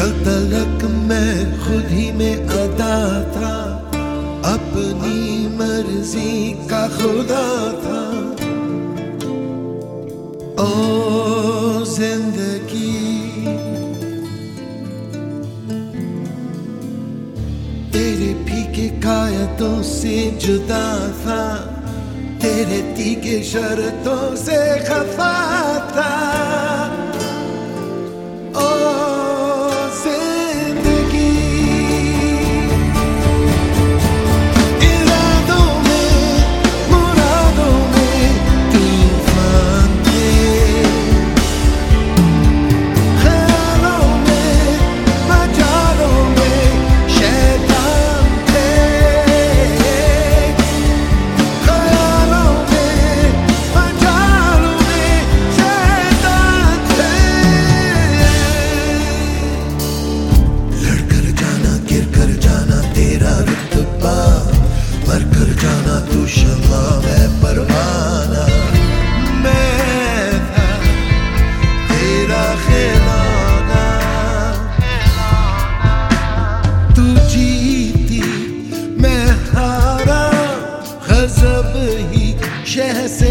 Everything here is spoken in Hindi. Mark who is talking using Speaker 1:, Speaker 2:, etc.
Speaker 1: कल तलक मैं खुद ही में अदा था, अपनी मर्जी का खुदा था। ओ जिंदगी तेरे फीके कायदों से जुदा था, तेरे तीखे शर्तों से खफा था। तू शमा मैं परवाना, मैं था तेरा खिलौना। तू जीती मैं हारा, गजब ही शह से